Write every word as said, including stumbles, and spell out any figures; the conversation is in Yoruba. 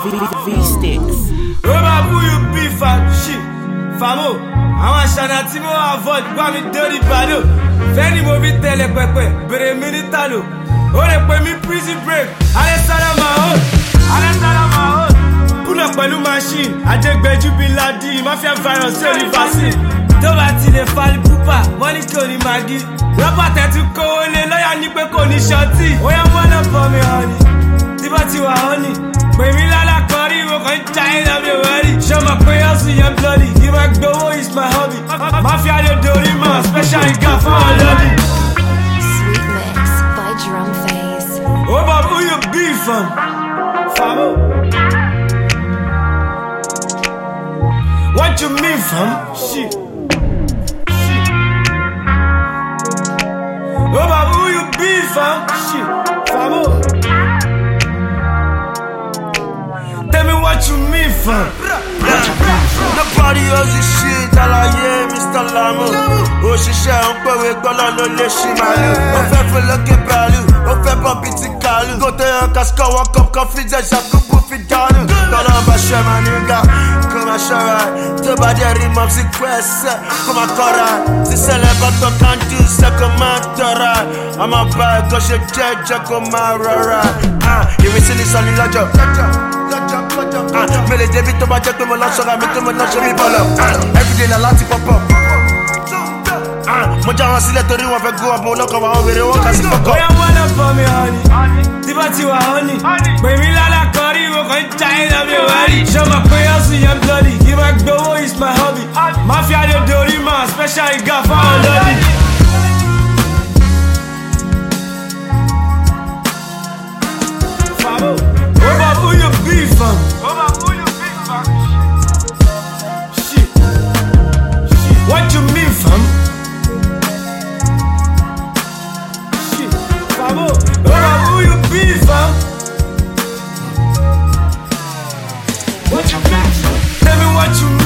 V-Sticks. Remember who you be, fam? Shit. Famo, àwọn àṣàna tí mo avoid gbá mi dórí ìbàdó. Fẹ́ni mo fi tẹ̀lé pẹ̀pẹ̀, bèrè mi ní tàló. Ó lè pè mí prison break, Alessandra Mahone, Alessandra Mahone. Kúnà pẹ̀lú machine, àjẹgbẹ́jú bí Ladi, mafia virus sórí vaccine. Tó bá ti lè fali púpà, wọ́n ní kò ní magi. Rọ́bà tẹ̀tù kówó lé lọ́yà ní pé kò ní ṣọtí. Ó yẹ wọ́n náà bọ̀ mi honey, tí bá ti wà honey. Pèmí lálá kọrí, mo kàn ń já iná mi wẹ́rì. Ṣé o mọ̀ pé ọ̀sùn yẹn bloody? Kí máa gbowó is my hobby. Mafia lè dorí mọ́, special ìgá fún ọ lọ́bì. Sweet Mix by Drum Phase. Ó bọ̀ who you be from? Famo. What you mean from? Shit. Shit. Ó bọ̀ who you be from? Shit. Famo. Tell me what you mean from. Nobody else is shit, àlàyé Mister Lamo. Òṣìṣẹ́ ń pèwé gbọ́dọ̀ ló lè ṣì máa lò. Ó fẹ́ fún lókè bàálù, ó fẹ́ bọ́m̀bì ti kàlù. Kò tó yan kásìkò wọn kọ́ confidence ṣàkóso fi dánù. Kọ́lọ́ bá ṣe máa nígbà, kó máa ṣọ́ra. Tó bá dé rí mọ́ sí kwẹ́sẹ̀, kó máa kọ́ra. Sísẹ̀lẹ̀ bá tọ́ kándú ṣe kó máa tọ́ra. A máa bá ẹ̀kọ́ ṣe jẹ́jẹ́ kó máa rọra. Ìrísí ní sọ́ni lọ́jọ́. Mele débi tó bá jẹ́ pé mo lọ ṣọ́ra mi tó mo lọ ṣe mí bọ́lọ̀. Everyday na láti pọ́pọ̀. Mo já wọn sílẹ̀ torí wọn fẹ́ go up, mo lọ́kọ̀ wọn wèrè wọn kà sí fọ́kọ̀. Bóyá wọ́n náà bọ̀ mi honey, tí bá ti wà honey. Pèmí lálá kọrí, mo kàn ń já iná mi wẹ́rì. Ṣé o mọ̀ pé ọ̀sùn yẹn bloody? Kí máa gbowó is my hobby. Mafia lè dorí mọ́, special ìgá fún ọ lọ́bì. Famo, ó bọ̀ who you be from? Shit. Shit. What you mean from? Shit. Famo, ó bọ̀ who you be from? What you mean from? Tell me what you mean.